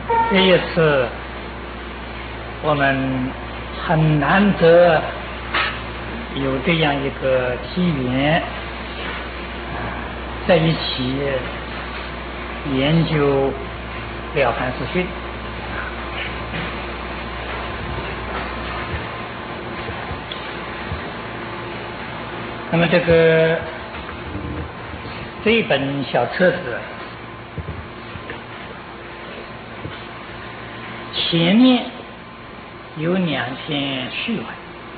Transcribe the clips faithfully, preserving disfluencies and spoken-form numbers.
这一次我们很难得有这样一个机缘，在一起研究《了凡四训》。那么这个这一本小册子前面有两篇序文，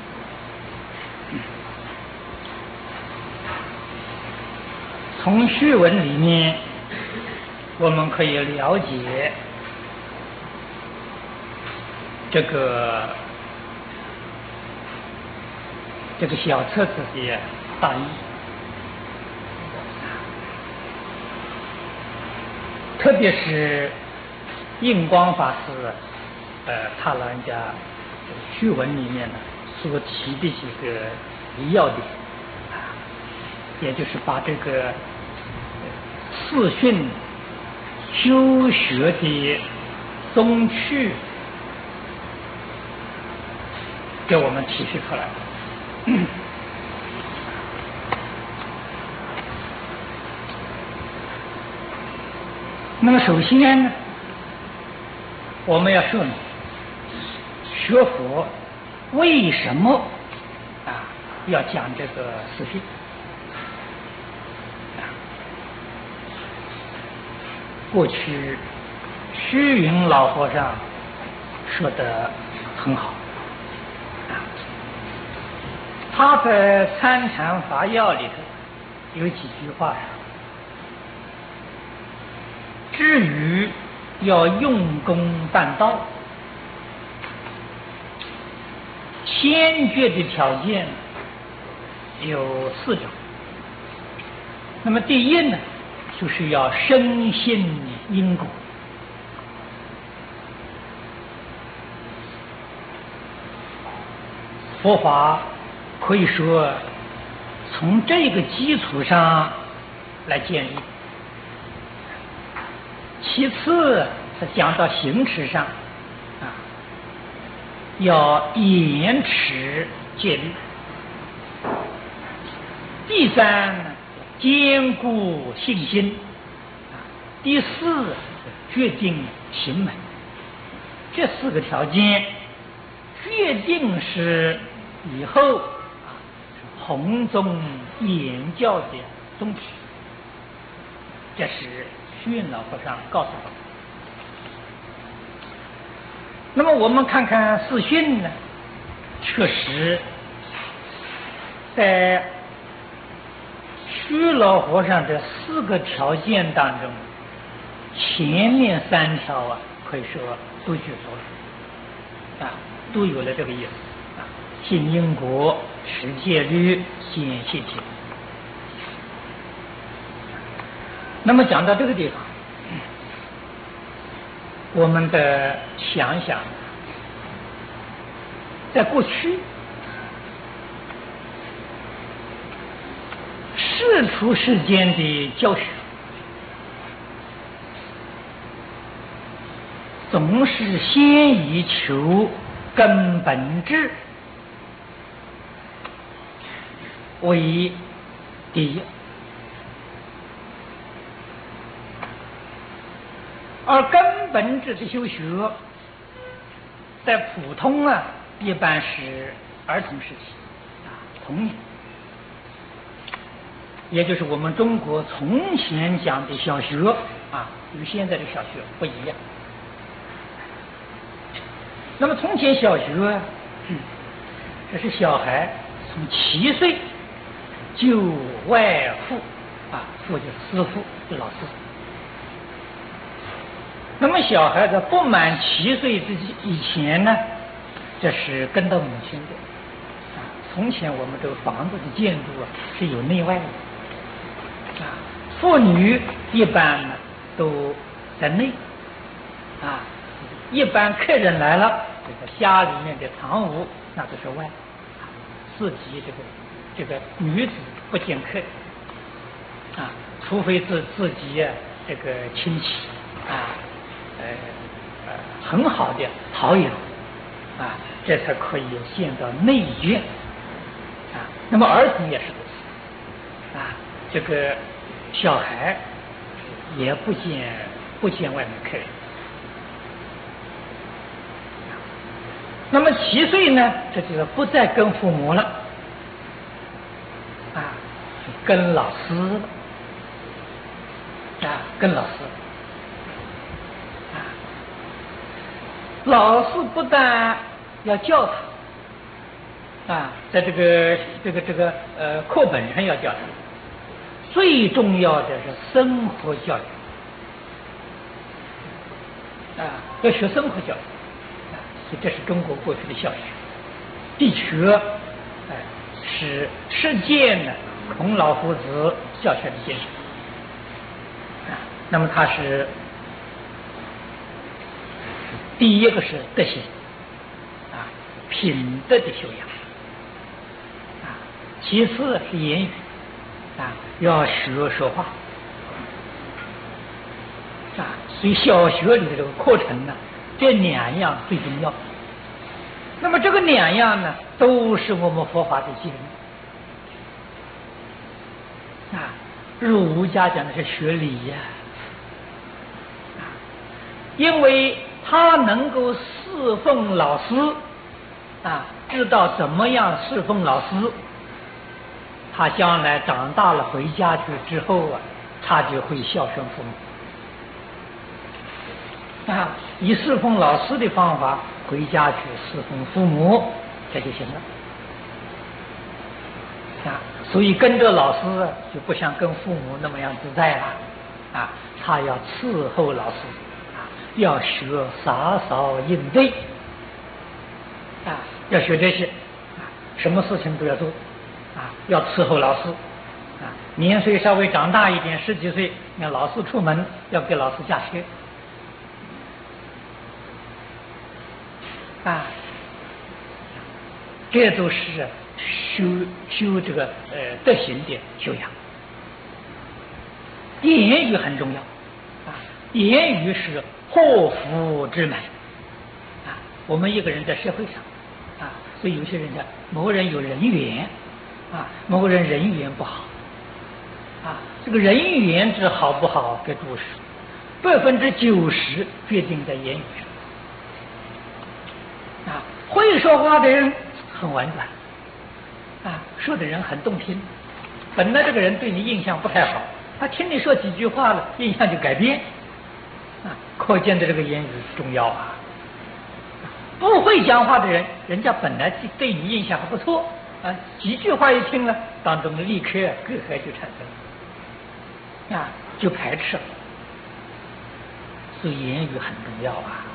从序文里面我们可以了解这个这个小册子的大意，特别是印光法师呃他老人家序文里面呢所提的几个要点，也就是把这个四训修学的宗趣给我们提示出来。那么首先呢，我们要说明学佛为什么啊要讲这个四训。过去虚云老和尚说得很好，他在《参禅法要》里头有几句话说：至于要用功办道，先决的条件有四种。那么第一呢，就是要深信因果。佛法可以说从这个基础上来建立。其次是讲到行持上啊，要严持戒律。第三呢，坚固信心。第四，决定行门。这四个条件决定是以后啊弘宗言教的宗旨。这是虚云老和尚告诉我们。那么我们看看四训呢，确实在虚老和尚这四个条件当中，前面三条啊，可以说都具足了，啊，都有了这个意思啊，信因果、持戒律、坚信心。那么讲到这个地方，我们得想想，在过去世出世间的教学，总是先以求根本智为第一，而根本智的修学，在普通啊，一般是儿童时期啊，童年，也就是我们中国从前讲的小学啊，与现在的小学不一样。那么从前小学啊，嗯，这是小孩从七岁就外父啊，父就是师父，是老师。那么小孩子不满七岁之以前呢，这是跟到母亲的。啊，从前我们这个房子的建筑啊是有内外的。啊，妇女一般呢都在内。啊，一般客人来了，这个家里面的堂屋那都是外。啊，自己这个这个女子不见客。啊，除非是自己啊这个亲戚啊。呃， 很好的好友啊，这才可以见到内眷啊。那么儿童也是如此啊，这个小孩也不见不见外面客人。那么七岁呢，这就是不再跟父母了啊，跟老师了啊，跟老师啊，老师不但要教他啊，在这个这个这个呃课本上要教他，最重要的是生活教育啊，要学生活教育。所以这是中国过去的小学，的确，哎，是实践了孔老夫子教学的精神啊。那么他是第一个是德行啊，品德的修养啊，其次是言语啊，要学说话啊。所以小学里的这个课程呢，这两样最重要。那么这个两样呢，都是我们佛法的基本啊。儒家讲的是学礼呀，啊，因为他能够侍奉老师啊，知道怎么样侍奉老师，他将来长大了回家去之后啊，他就会孝顺父母。啊，以侍奉老师的方法回家去侍奉父母，这就行了。啊，所以跟着老师就不像跟父母那么样自在了。啊，他要伺候老师，啊，要学洒扫应对，啊，要学这些，啊，什么事情都要做，啊，要伺候老师，啊，年岁稍微长大一点，十几岁，让老师出门要给老师驾车。啊，这都是修修这个呃德行的修养。言语很重要啊，言语是祸福之门啊。我们一个人在社会上啊，所以有些人讲某个人有人缘啊，某个人人缘不好啊。这个人缘之好不好，跟诸事百分之九十决定在言语上。啊，会说话的人很婉转，啊，说的人很动听。本来这个人对你印象不太好，他听你说几句话了，印象就改变，啊，可见的这个言语重要啊。不会讲话的人，人家本来对你印象还不错，啊，几句话一听了，当中立刻隔阂就产生了，啊，就排斥了。所以言语很重要啊。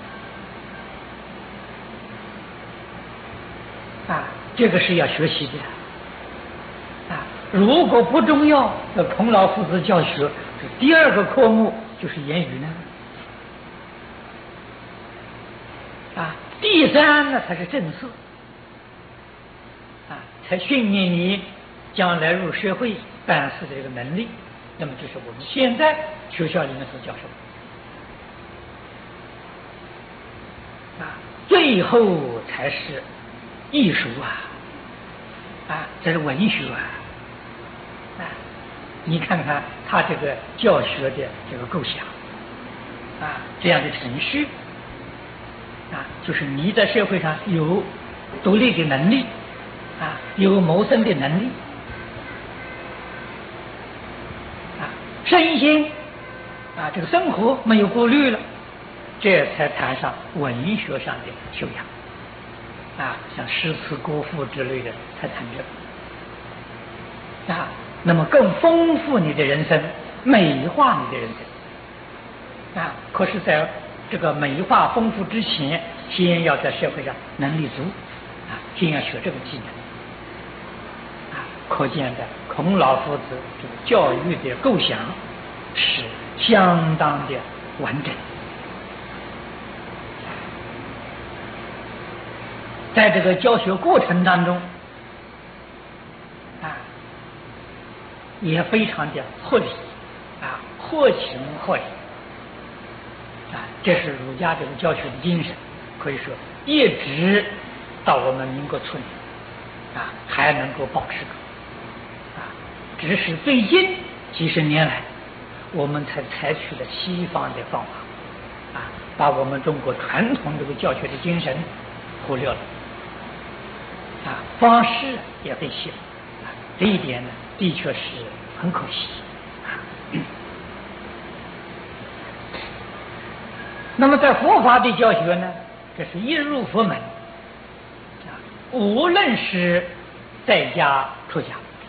啊，这个是要学习的啊！如果不重要，那孔老夫子教学第二个科目就是言语呢。啊，第三呢才是正事啊，才训练你将来入社会办事的这个能力。那么，这是我们现在学校里面所教授的啊，最后才是艺术啊，啊，这是文学啊，啊，你看看他这个教学的这个构想，啊，这样的程序，啊，就是你在社会上有独立的能力，啊，有谋生的能力，啊，身心，啊，这个生活没有顾虑了，这才谈上文学上的修养。啊，像诗词歌赋之类的才谈这个啊，那么更丰富你的人生，美化你的人生啊。可是，在这个美化丰富之前，先要在社会上能力足啊，先要学这个技能啊。可见的孔老夫子这个教育的构想是相当的完整。在这个教学过程当中，啊，也非常的合理，啊，合情合理，啊，这这是儒家这个教学的精神，可以说一直到我们民国初年啊还能够保持住啊，只是最近几十年来，我们才采取了西方的方法啊，把我们中国传统这个教学的精神忽略了啊，方式也被写啊，这一点呢，的确是很可惜啊。那么在佛法的教学呢，这是一入佛门啊，无论是在家出家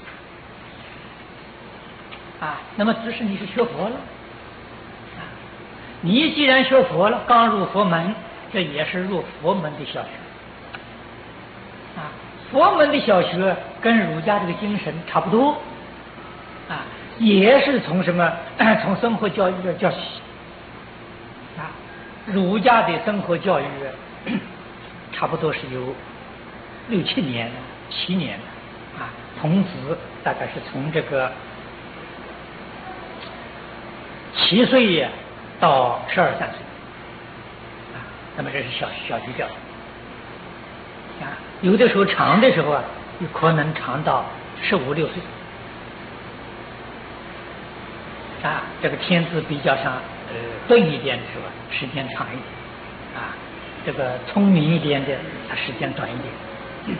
啊，那么只是你是学佛了啊，你既然学佛了，刚入佛门，这也是入佛门的小学啊。佛门的小学跟儒家这个精神差不多啊，也是从什么从生活教育这教起啊。儒家的生活教育差不多是有六七年、七年啊，孔子大概是从这个七岁到十二三岁啊，那么这是小小学教育啊，有的时候长的时候啊，有可能长到十五六岁啊，这个天资比较上呃钝一点的时候，时间长一点啊，这个聪明一点的，它时间短一点。嗯、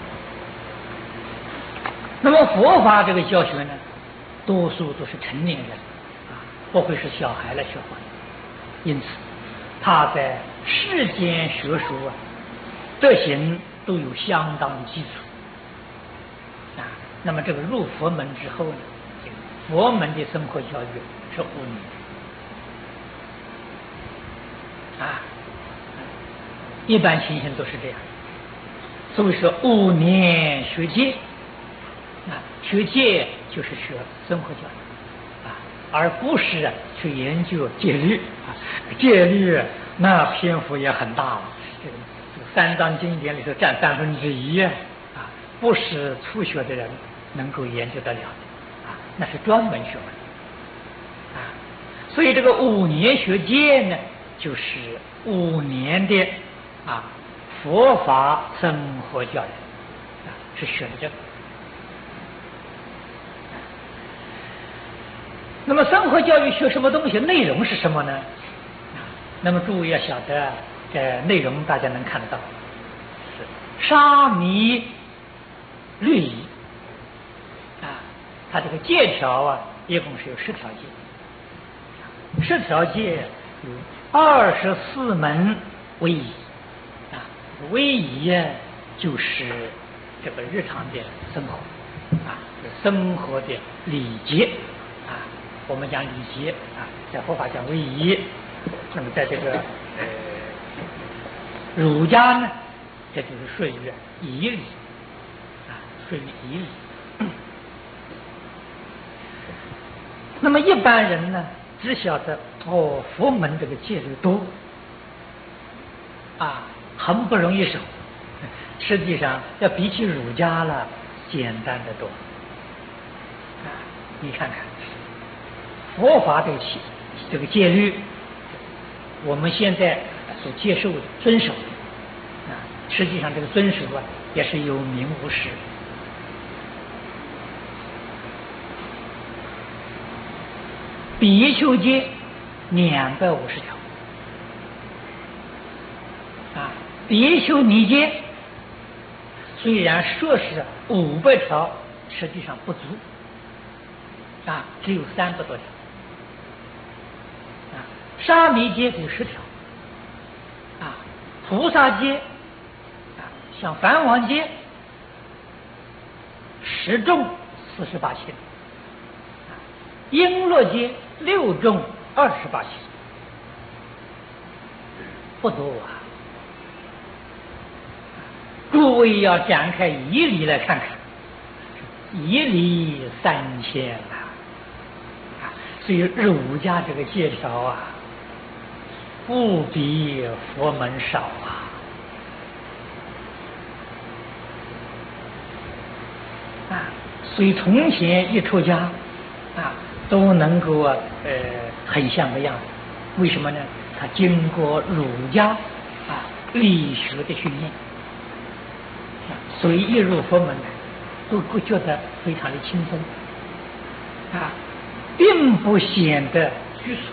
那么佛法这个教学呢，多数都是成年人啊，不会是小孩来学佛的，因此他在世间学术啊，德行都有相当的基础啊。那么这个入佛门之后呢，这个佛门的生活教育是五年啊，一般情形都是这样。所以说五年学戒啊，学戒就是学生活教育啊，而不是啊去研究戒律啊。戒律那篇幅也很大了，这个三藏经典里头占三分之一啊，不是初学的人能够研究得了的啊，那是专门学问啊。所以这个五年学戒呢，就是五年的啊佛法生活教育啊，是学的这个。那么生活教育学什么东西？内容是什么呢？啊，那么诸位要晓得，这内容大家能看得到，是沙弥律仪啊，它这个戒条啊，一共是有十条戒，十条戒有二十四门为仪啊，为仪呀就是这个日常的生活啊，生活的礼节啊。我们讲礼节啊，在佛法讲为仪，那么在这个呃儒家呢，这就是属于仪礼啊，属于仪礼。那么一般人呢，只晓得哦，佛门这个戒律多啊，很不容易守。实际上，要比起儒家了，简单的多啊。你看看。佛法这个这个戒律，我们现在所接受的、遵守的啊，实际上这个遵守啊，也是有名无实。比丘戒两百五十条啊，比丘尼戒虽然说是五百条，实际上不足啊，只有三百多条。沙弥戒有十条啊，菩萨戒啊，像梵王戒十众四十八心啊，璎珞戒六众二十八心，不多啊。诸位要展开仪礼来看看，仪礼三千啊，啊，所以儒家这个戒条啊，不比佛门少啊！啊，所以从前一出家啊，都能够啊呃很像个样子。为什么呢？ 他经过儒家啊理学的训练，啊，所以一入佛门呢，都会觉得非常的轻松，啊，并不显得拘束。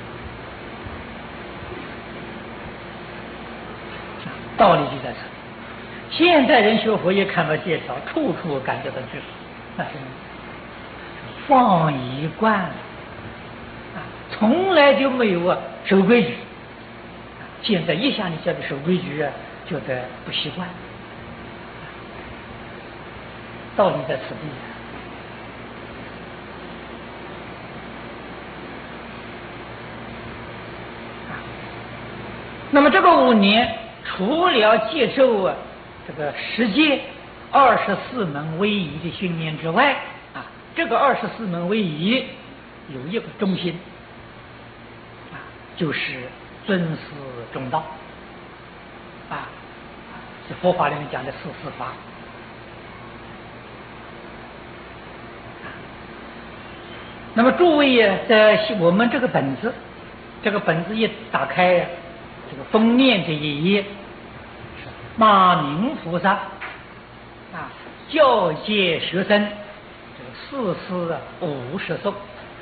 道理就在这里。现代人学佛也看到介绍，处处感觉到拘束，那是放一惯了啊，从来就没有啊守规矩。现在一下你叫你守规矩啊，觉得不习惯。道理在此地啊。那么这个五年，除了接受啊这个十戒二十四门威仪的训练之外，啊，这个二十四门威仪有一个中心，啊，就是尊师重道，啊，是佛法里面讲的四四法。那么诸位呀，在我们这个本子，这个本子一打开呀，这个封面这一页，马明菩萨啊教诫学生这个四诗五十颂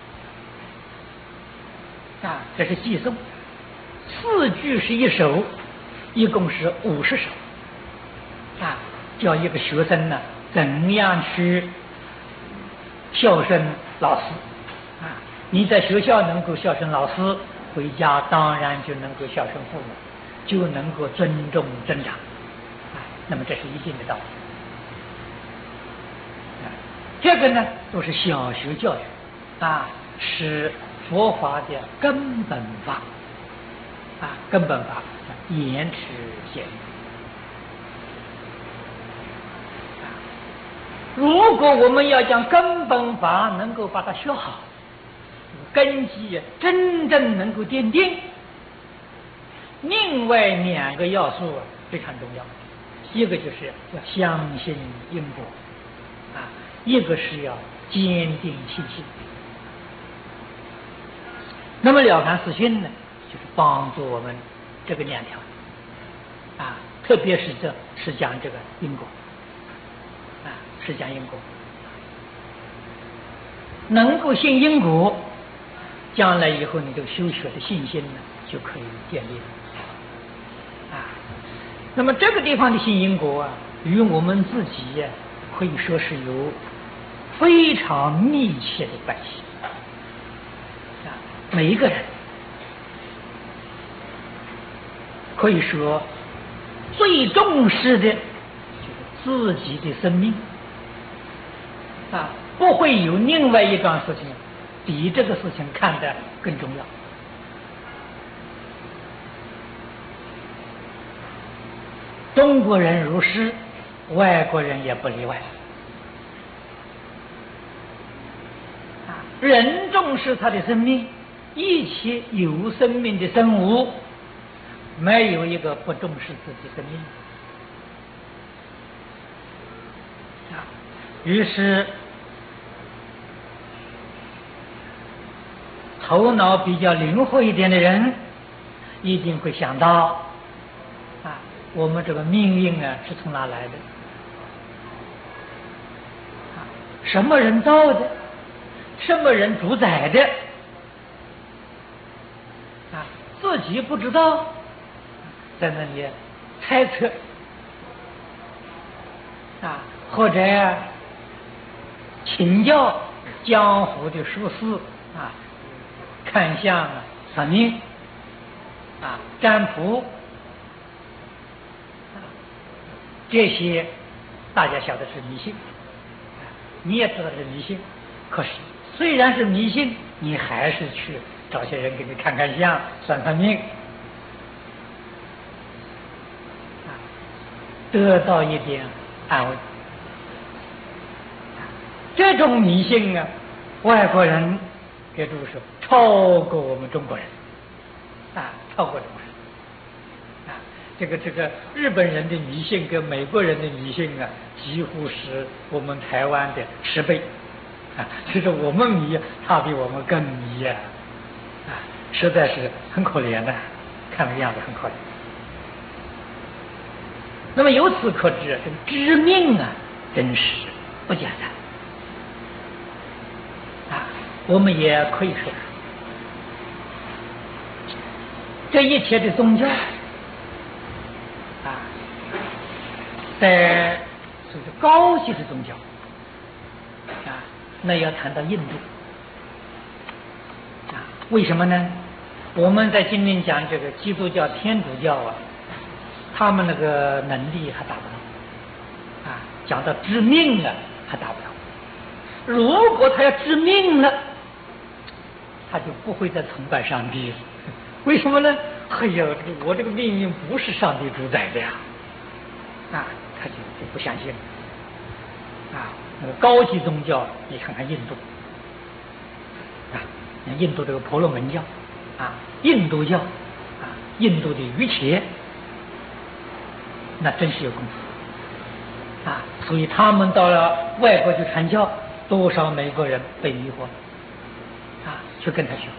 啊，这是寄颂，四句是一首，一共是五十首啊，教一个学生呢怎样去孝顺老师啊。你在学校能够孝顺老师，回家当然就能够孝顺父母，就能够尊重增长啊。那么这是一定的道理啊。这个呢都是小学教育啊，是佛法的根本法啊，根本法言迟显易。如果我们要将根本法能够把它学好，根基真正能够奠定，另外两个要素非常重要，一个就是要相信因果啊，一个是要坚定信心。那么了凡四训呢，就是帮助我们这个两条啊，特别是这是讲这个因果啊，是讲因果，能够信因果，将来以后你这个修学的信心呢就可以建立了啊。那么这个地方的信因果啊，与我们自己呀、啊、可以说是有非常密切的关系啊。每一个人可以说最重视的就是自己的生命啊，不会有另外一桩事情比这个事情看得更重要。中国人如是，外国人也不例外啊。人重视他的生命，一切有生命的生物，没有一个不重视自己生命啊。于是头脑比较灵活一点的人，一定会想到啊，我们这个命运啊是从哪来的？啊，什么人造的？什么人主宰的？啊，自己不知道，在那里猜测啊，或者呀、啊、请教江湖的术士啊。看相啊，算命啊，占卜啊，这些大家晓得是迷信，你也知道是迷信。可是虽然是迷信，你还是去找些人给你看看相、算算命，啊，得到一点安慰。这种迷信啊，外国人给诸位说超过我们中国人啊，超过中国人啊。这个这个日本人的迷信跟美国人的迷信啊，几乎是我们台湾的十倍啊。就是我们迷，他比我们更迷啊啊。 实在是很可怜的，看那个样子很可怜。那么由此可知，这个知命啊，真实不简单啊。我们也可以说，这一切的宗教啊，在属于高级的宗教啊，那要谈到印度啊，为什么呢？我们在今天讲这个基督教、天主教啊，他们那个能力还达不到啊，讲到知命了还达不到。如果他要知命了，他就不会再崇拜上帝了。为什么呢？哎呀，我这个命运不是上帝主宰的呀，啊，他就就不相信了。啊，那个高级宗教，你看看印度，啊，印度这个婆罗门教，啊，印度教，啊，印度的瑜伽，那真是有功夫，啊，所以他们到了外国去传教，多少美国人被迷惑，啊，去跟他学。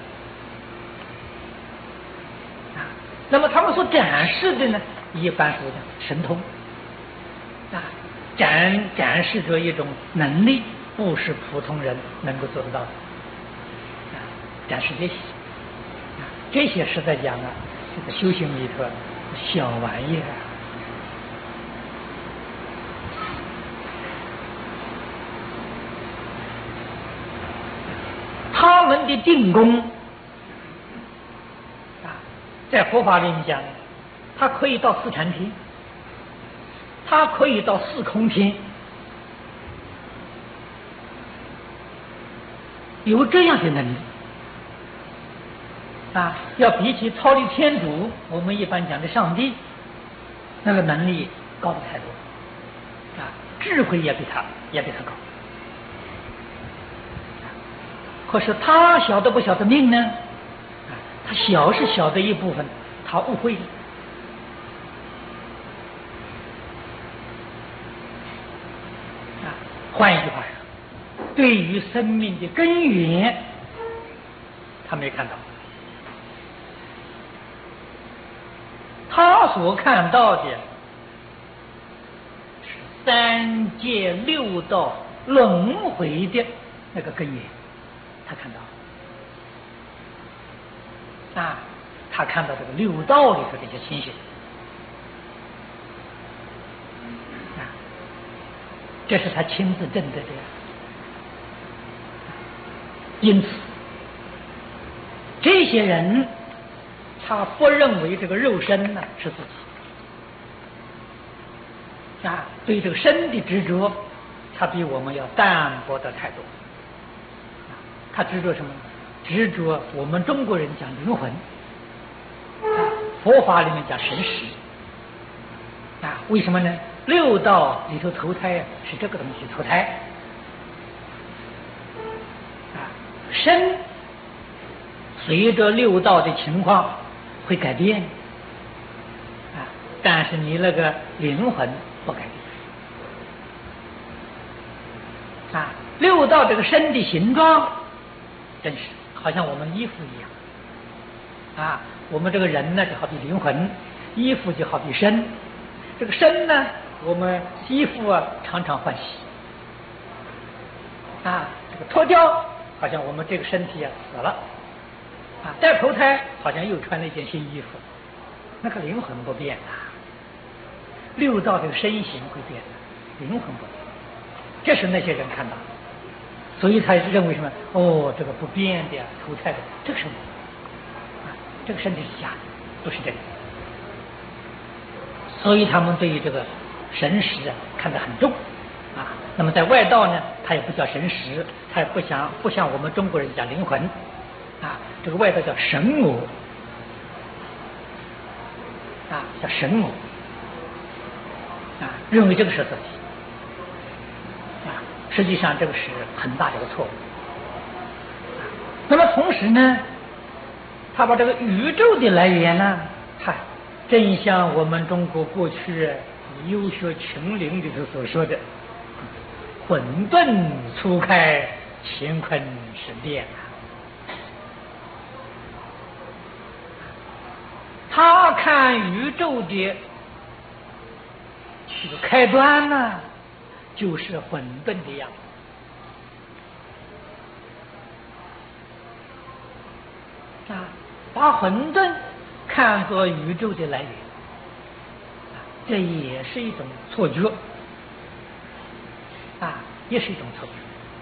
那么他们所展示的呢，一般说叫神通，啊，展展示着一种能力，不是普通人能够做得到的，啊，展示这些，啊，这些实在讲啊，这个修行里头小玩意儿，他们的定功。在佛法里面讲，它可以到四禅天，它可以到四空天，有这样的能力啊！要比起超离天主，我们一般讲的上帝，那个能力高得太多啊，智慧也比他也比他高。可是他晓得不晓得命呢？他小是小的一部分，他误会了啊。换一句话说，对于生命的根源，他没看到，他所看到的是三界六道轮回的那个根源，他看到。啊，他看到这个六道里头这些情形，啊，这是他亲自证得的。因此，这些人他不认为这个肉身呢是自己，啊，对这个身的执着，他比我们要淡薄的太多。啊，他执着什么呢？执着我们中国人讲灵魂，啊，佛法里面讲神识，啊，为什么呢？六道里头投胎是这个东西投胎，啊，身随着六道的情况会改变，啊，但是你那个灵魂不改变，啊，六道这个身的形状真是。好像我们衣服一样，啊，我们这个人呢就好比灵魂，衣服就好比身。这个身呢，我们衣服啊常常换洗，啊，这个脱掉，好像我们这个身体啊死了，啊，再投胎，好像又穿了一件新衣服。那个灵魂不变啊，六道这个身形会变的，灵魂不变。这是那些人看到。所以他认为什么？哦，这个不变的投胎的这个身体，啊，这个身体是假的，不是真的。所以他们对于这个神识啊看得很重，啊，那么在外道呢，他也不叫神识，他也不像不像我们中国人讲灵魂，啊，这个外道叫神我，啊，叫神我，啊，认为这个是自己。实际上，这个是很大的一个错误。那么同时呢，他把这个宇宙的来源呢，嗨，正像我们中国过去优学群灵里头所说的，混沌初开，乾坤始变看宇宙的这个开端呢，就是混沌的样子啊，把混沌看作宇宙的来源，这也是一种错觉啊，也是一种错觉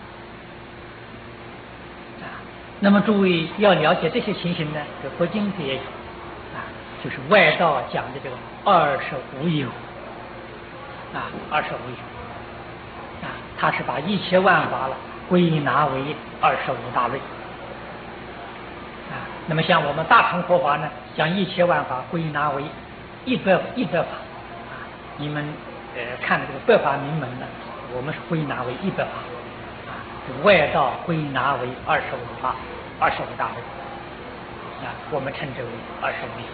啊。那么诸位要了解这些情形呢，这佛经也有啊，就是外道讲的这个二十五有啊，二十五有啊，他是把一切万法了归纳为二十五大类啊。那么像我们大乘佛法呢，将一切万法归纳为一百一百法啊。你们呃看这个百法明门呢，我们是归纳为一百法啊，外道归纳为二十五法，二十五大类啊，我们称之为二十五有。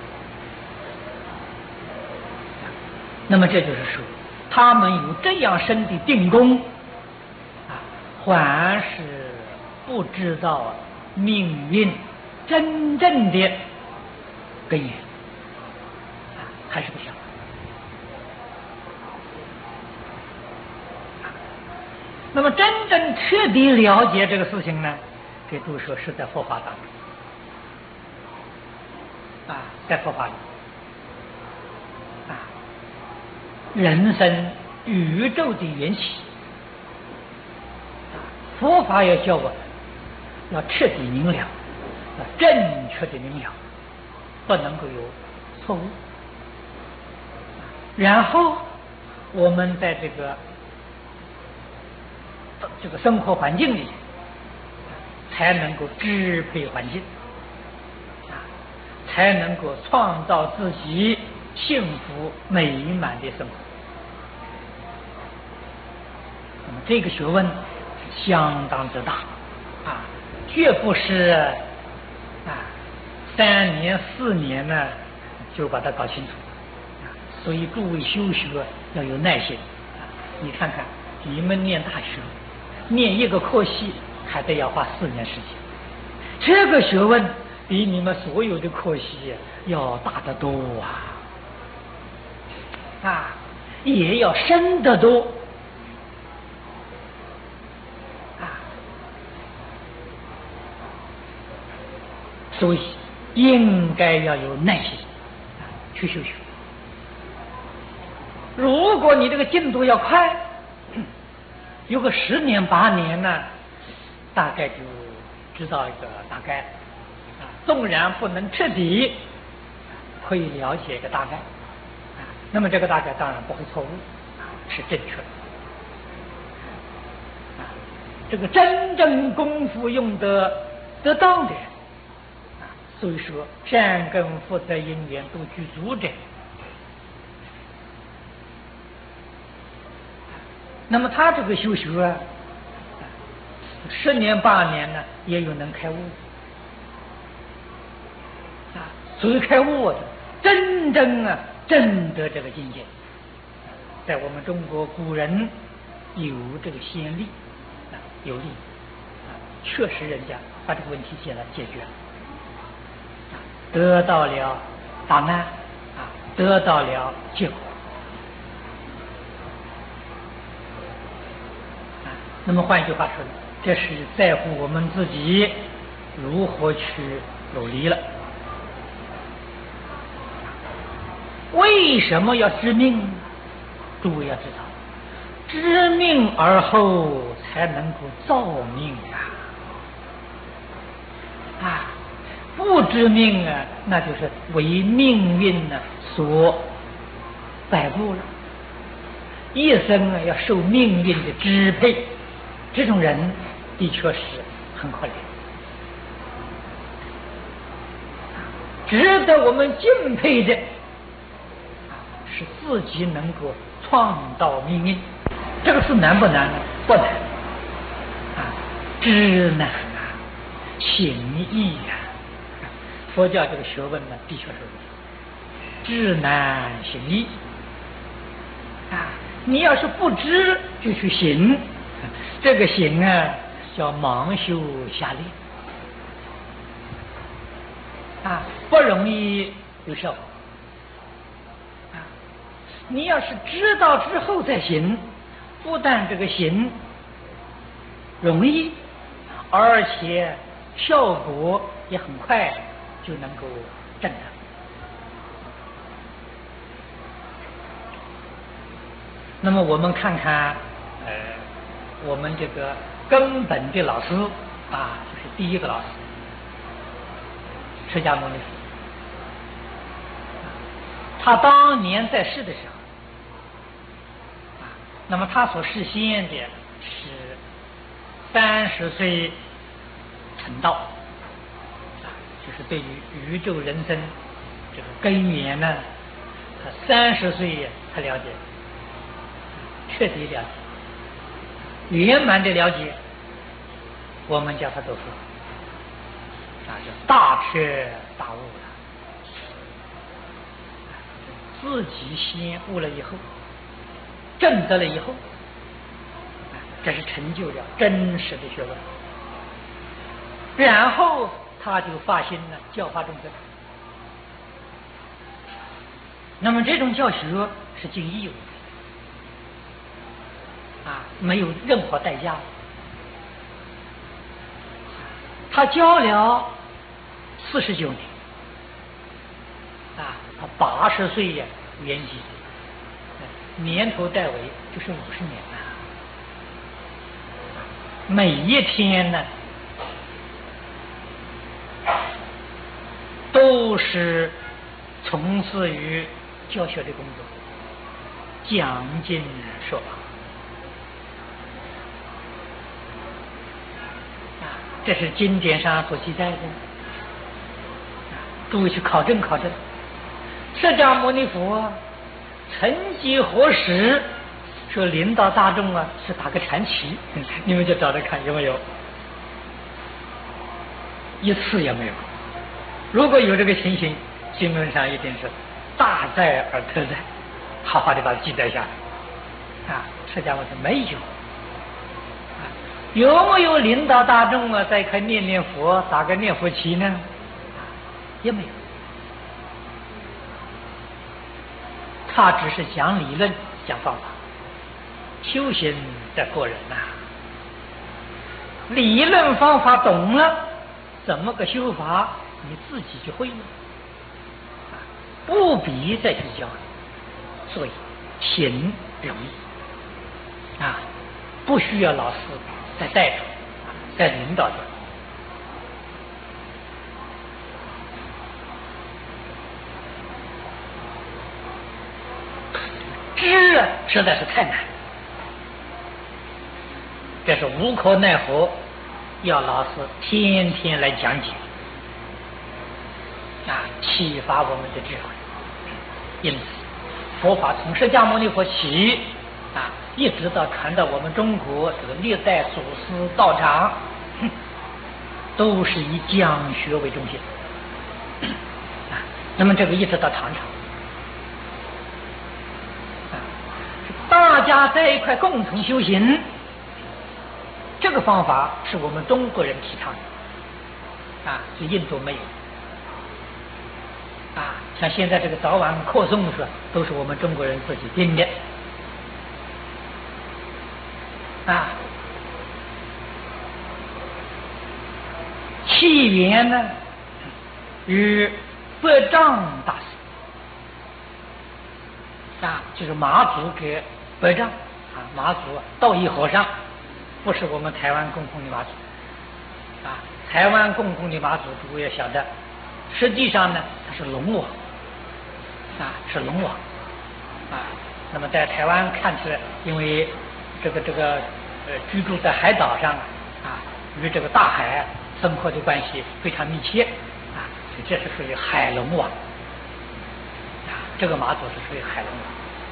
那么这就是说，他们有这样深的定功啊，还是不知道命运真正的根源啊，还是不晓得。那么真正彻底了解这个事情呢，给诸位说是在佛法当中啊，在佛法里啊，人生宇宙的缘起啊，佛法要教我要彻底明了，要正确的明了，不能够有错误。然后我们在这个这个生活环境里，才能够支配环境啊，才能够创造自己幸福美满的生活。那么这个学问相当之大啊，绝不是啊三年四年呢就把它搞清楚啊。所以诸位修学要有耐心啊。你看看你们念大学，念一个科系还得要花四年时间，这个学问比你们所有的科系要大得多啊，啊，也要深得多啊，所以应该要有耐心啊去修学。如果你这个进度要快，有个十年八年呢，大概就知道一个大概啊，纵然不能彻底，可以了解一个大概啊。那么这个大概当然不会错误啊，是正确的啊。这个真正功夫用得得当的啊，所以说善根福德因缘都具足者，那么他这个修学啊，十年八年呢，也有能开悟啊。所以开悟的真正啊证得这个境界，在我们中国古人有这个先例啊，有例啊，确实人家把这个问题解了解决了啊，得到了答案啊，得到了结果。那么换句话说，这是在乎我们自己如何去努力了。为什么要知命？诸位要知道，知命而后才能够造命啊！啊，不知命啊，那就是为命运呢所摆布了，一生啊要受命运的支配。这种人的确是很可怜，值得我们敬佩的是自己能够创造命运。这个事难不难呢？不难啊，知难啊，行易啊。佛教这个学问呢，的确是知难行易啊。你要是不知就去行，这个行啊叫盲修瞎练啊，不容易有效果你要是知道之后再行，不但这个行容易，而且效果也很快就能够证得。那么我们看看，呃，我们这个根本的老师啊，就是第一个老师，释迦牟尼佛。他当年在世的时候，啊，那么他所示现的是三十岁成道，啊，就是对于宇宙人生这个根源呢，他三十岁才了解。彻底了解，圆满的了解，我们叫他做佛，啊，就大彻大悟了，自己先悟了以后，证得了以后，啊，这是成就了真实的学问。然后他就发心了教化众生。那么这种教学是尽义务的。啊，没有任何代价。他教了四十九年，啊，他八十岁呀圆寂，年头带尾就是五十年了。每一天呢，都是从事于教学的工作，讲经说法。这是经典上所记载的，诸位去考证考证。释迦牟尼佛曾几何时说领导大众啊是打个禅旗，你们就找着看有没有？一次也没有。如果有这个情形，经论上一定是大在而特在，好好的把它记载下来。啊，释迦牟尼佛没有。有没有领导大众啊？再开念念佛，打个念佛旗呢？也没有。他只是讲理论、讲方法，修行在个人呐、啊。理论方法懂了，怎么个修法，你自己就会了，不必再去教，所以行容易啊，不需要老师再带着，再领导着。知啊，实在是太难，这是无可奈何，要老师天天来讲解，啊，启发我们的智慧。因此，佛法从释迦牟尼佛起，啊，一直到传到我们中国这个历代祖师道场，都是以讲学为中心。啊，那么这个一直到唐朝。大家在一块共同修行，这个方法是我们中国人提倡的，啊，是印度没有。啊，像现在这个早晚课诵是都是我们中国人自己定的，啊，起源呢与百丈大师，啊，就是马祖给百丈啊，马祖道义和尚，不是我们台湾供奉的马祖，啊，台湾供奉的马祖诸位要晓得，实际上呢他是龙王，啊，是龙王，啊，那么在台湾看起来，因为这个这个呃居住在海岛上啊，与这个大海生活的关系非常密切，啊，所以这是属于海龙王，啊，这个马祖是属于海龙王。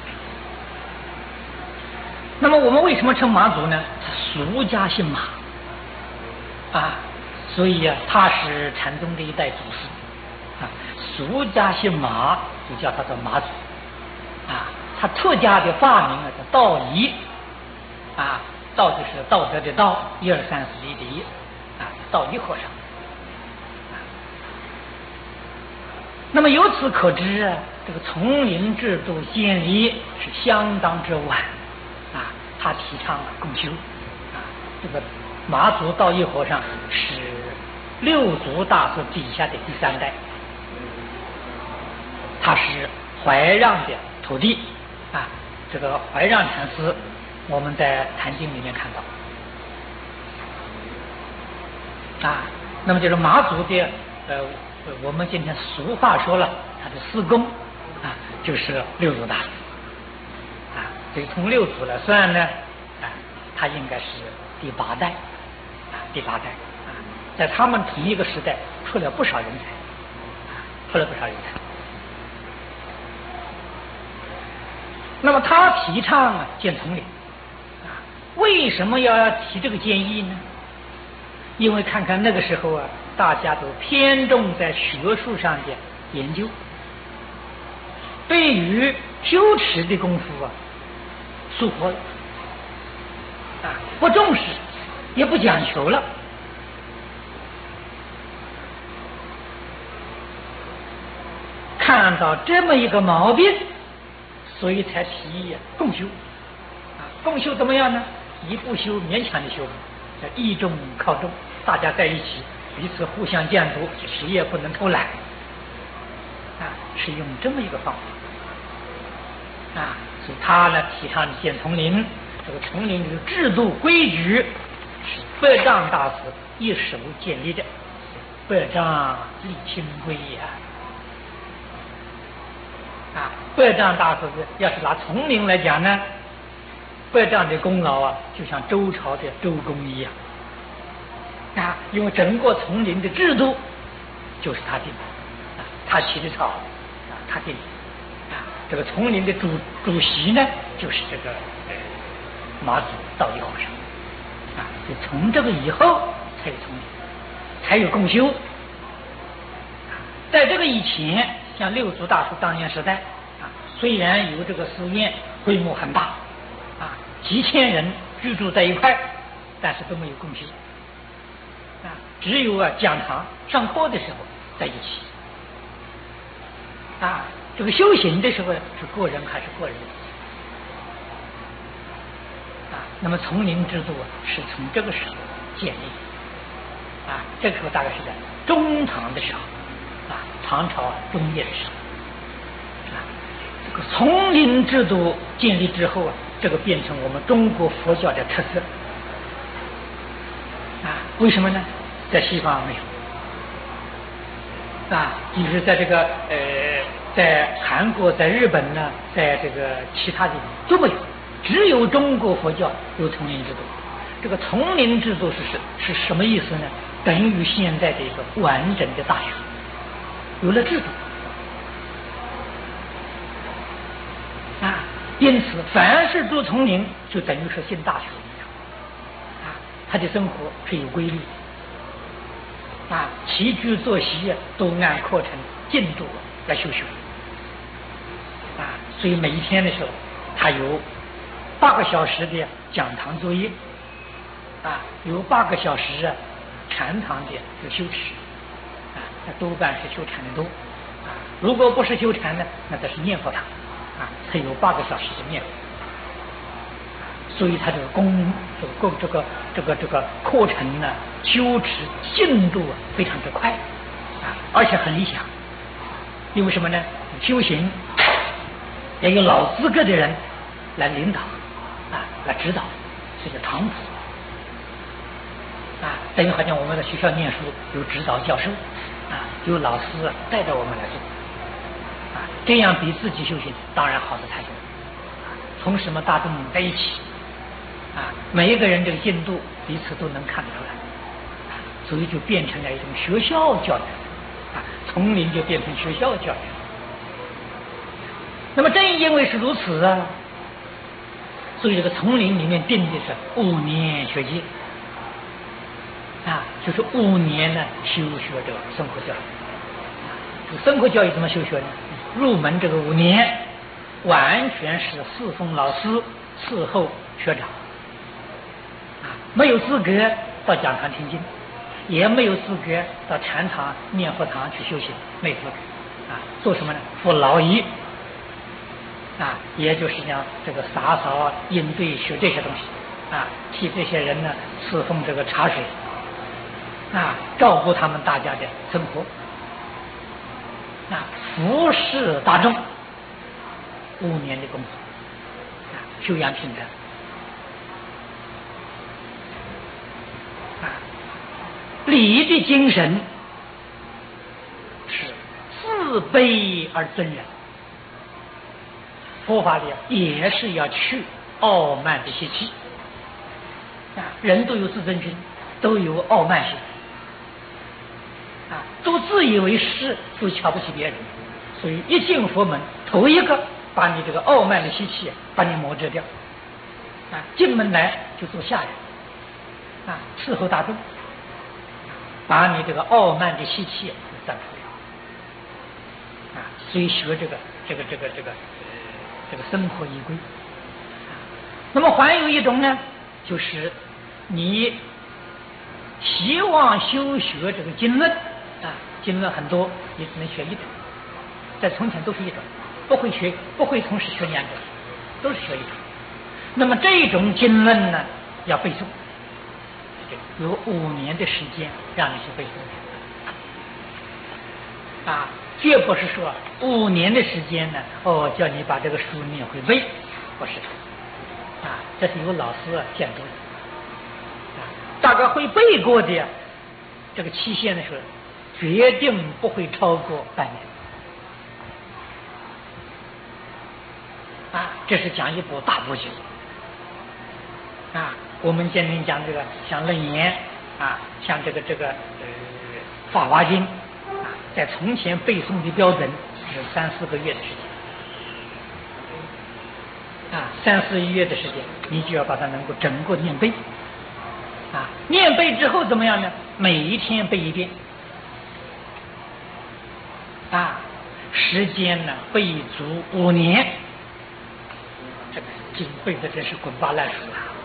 那么我们为什么称马祖呢？俗家姓马，啊，所以啊，他是禅宗的一代祖师，啊，俗家姓马就叫他做马祖，啊，他出家的法名啊叫道仪，啊，道就是道德的道，一二三四一的一，啊，道仪和尚。啊，那么由此可知啊， 这个丛林制度建立是相当之晚啊，他提倡了共修啊。这个马祖道义和尚是六祖大师底下的第三代，他是怀让的徒弟啊。这个怀让禅师，我们在《坛经》里面看到啊。那么就是马祖的呃，我们今天俗话说了，他的师公啊，就是六祖大师啊。所以从六祖来算呢，啊，他应该是第八代啊，第八代啊，在他们同一个时代出了不少人才啊，出了不少人才。那么他提倡啊建丛林啊，为什么要提这个建议呢？因为看看那个时候啊，大家都偏重在学术上的研究，对于修持的功夫啊，疏忽了啊，不重视，也不讲求了。看到这么一个毛病，所以才提议共修啊。共修怎么样呢？一不修，勉强的修。义重靠重，大家在一起，彼此互相监督，谁也不能偷懒啊，是用这么一个方法啊。所以他呢提倡建丛林，这个丛林的制度规矩是百丈大师一手建立的，百丈立清规呀啊。百丈大师要是拿丛林来讲呢，百丈的功劳啊，就像周朝的周公一样啊，因为整个丛林的制度就是他定的啊，他起的草啊，他定的啊。这个丛林的主主席呢，就是这个呃马祖道义和尚啊。就从这个以后才有丛林，才有共修啊。在这个以前，像六祖大师当年时代啊，虽然有这个寺院，规模很大啊，几千人居住在一块，但是都没有共修啊，只有啊讲堂上课的时候在一起啊。这个修行的时候是个人还是个人啊？那么丛林制度啊，是从这个时候建立啊。这个时候大概是在中唐的时候啊，唐朝中叶的时候啊。这个丛林制度建立之后啊，这个变成我们中国佛教的特色啊。为什么呢？在西方没有啊，就是在这个呃，在韩国、在日本呢，在这个其他地方都没有，只有中国佛教有丛林制度。这个丛林制度是是是什么意思呢？等于现在的一个完整的大学，有了制度啊。因此，凡是住丛林，就等于是进大学一样啊。他的生活是有规律啊，起居作息都按课程进度来修修啊。所以每一天的时候，他有八个小时的讲堂作业啊，有八个小时啊禅堂的这个修持啊，那多半是修禅的多啊。如果不是修禅呢，那这是念佛堂啊，他有八个小时的念佛。所以他这个功这个这个这个这个课程呢，修持进度非常之快啊，而且很理想。因为什么呢？修行要有老资格的人来领导啊，来指导，这叫堂谱啊。等于好像我们在学校念书有指导教授啊，有老师带着我们来做啊，这样比自己修行当然好的太多啊。同时嘛，大众在一起。啊，每一个人这个进度彼此都能看得出来，啊，所以就变成了一种学校教育，啊，丛林就变成学校教育。那么正因为是如此啊，所以这个丛林里面定的是五年学戒，啊，就是五年呢修学这个生活教育。啊，这个生活教育怎么修学呢？入门这个五年，完全是侍奉老师，伺候学长。没有资格到讲堂听经，也没有资格到禅堂、念佛堂去修行，没有资格啊。 啊，做什么呢？服劳役啊，也就是讲这个洒扫应对学这些东西啊，替这些人呢侍奉这个茶水啊，照顾他们大家的生活啊，服侍大众五年的工作啊，修养品德啊，礼的精神是自卑而尊人。佛法里也是要去傲慢的习气啊，人都有自尊心，都有傲慢心啊，都自以为是，都瞧不起别人，所以一进佛门，头一个把你这个傲慢的习气把你磨折掉啊，进门来就做下人啊，伺候大众，把你这个傲慢的习气散除掉啊，所以学这个这个这个这个。这个生活仪规，那么还有一种呢，就是你希望修学这个经论啊，经论很多，你只能学一种，在从前都是一种，不会学，不会同时学两种，都是学一种。那么这种经论呢，要背诵，有五年的时间让你去背诵啊。绝不是说五年的时间呢，哦，叫你把这个书念会背，不是啊，这是有老师监督的啊。大概会背过的这个期限的时候，决定不会超过半年啊。这是讲一部大部经啊。我们今天讲这个像楞严啊，像这个这个呃法华经。在从前背诵的标准是三四个月的时间啊，三四个月的时间，你就要把它能够整个念背啊。念背之后怎么样呢？每一天背一遍啊，时间呢背足五年，这个经背的真是滚瓜烂熟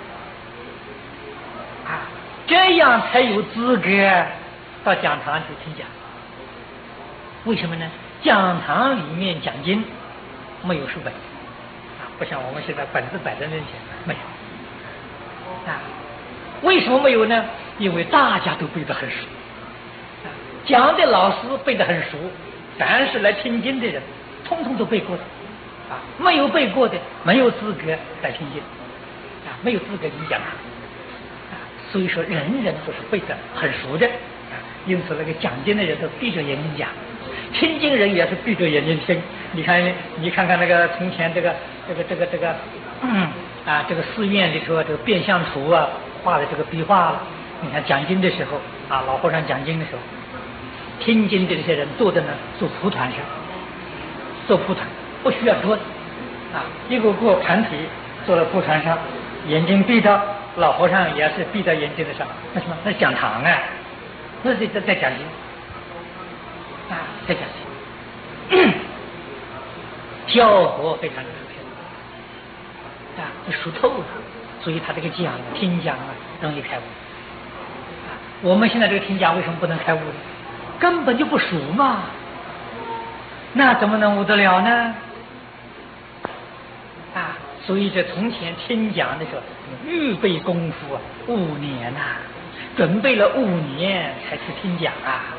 啊，这样才有资格到讲堂去听讲。为什么呢？讲堂里面讲经没有书本啊，不像我们现在本子摆在面前，没有啊。为什么没有呢？因为大家都背得很熟啊，讲的老师背得很熟，凡是来听经的人，通通都背过的啊，没有背过的没有资格来听经啊，没有资格听讲啊。所以说，人人都是背得很熟的啊，因此那个讲经的人都闭着眼睛讲。听经人也是闭着眼睛听，你看，你看看那个从前这个这个这个这个，嗯啊，这个寺院里头这个变相图啊，画的这个壁画了。你看讲经的时候啊，老和尚讲经的时候，听经的这些人坐的呢，坐蒲团上，坐蒲团不需要桌子啊，一个个团体坐在蒲团上，眼睛闭着，老和尚也是闭着眼睛的上，那什么？那讲堂啊，那是在在讲经。啊，在讲经，效果非常出色啊，这熟透了，所以他这个讲听讲啊，容易开悟啊。我们现在这个听讲为什么不能开悟呢？根本就不熟嘛，那怎么能悟得了呢？啊，所以这从前听讲的时候，预备功夫啊，五年呐、啊，准备了五年才去听讲啊。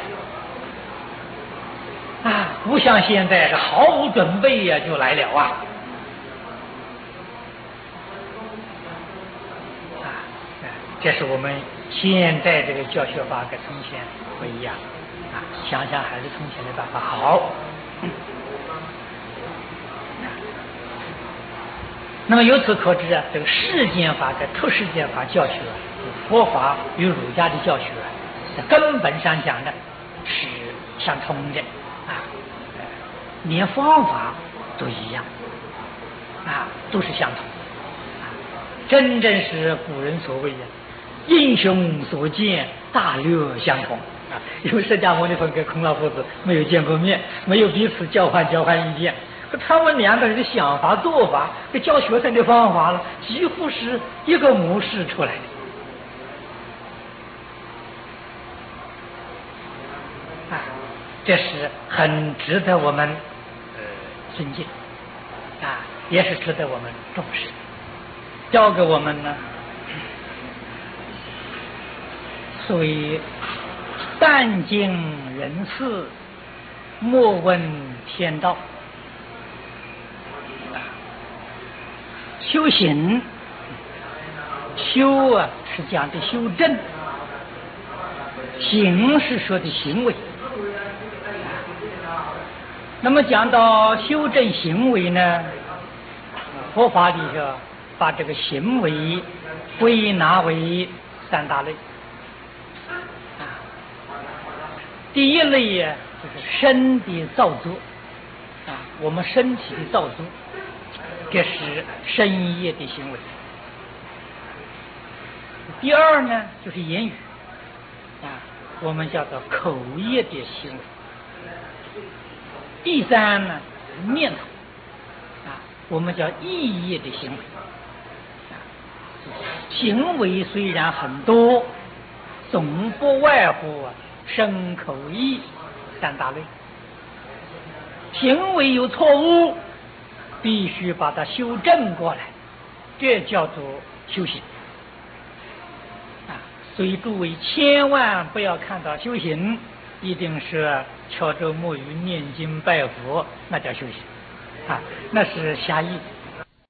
啊，不像现在是毫无准备呀、啊、就来了啊！啊，这是我们现在这个教学法跟从前不一样啊！想想还是从前的办法好。嗯、那么由此可知啊，这个世间法跟出世间法教学，佛法与儒家的教学，在根本上讲呢是相通的。连方法都一样啊，都是相同啊，真正是古人所谓的英雄所见大略相同啊。因为释迦牟尼佛跟孔老夫子没有见过面，没有彼此交换交换意见，可他们两个人的想法做法跟教学生的方法了，几乎是一个模式出来的啊。 这是很值得我们呃尊敬啊，也是值得我们重视。教给我们呢，所谓但经人事，莫问天道。修行，修啊是讲的修正，行是说的行为。那么讲到修正行为呢，佛法里头把这个行为归纳为三大类。啊，第一类呀就是身的造作，啊，我们身体的造作，这是身业的行为。第二呢就是言语，啊，我们叫做口业的行为。第三呢念头，啊，我们叫意业的行为。啊，行为虽然很多，总不外乎啊身口意三大类。行为有错误，必须把它修正过来，这叫做修行。啊，所以诸位千万不要看到修行一定是敲舟摸鱼、念经拜佛，那叫修行，啊，那是狭义。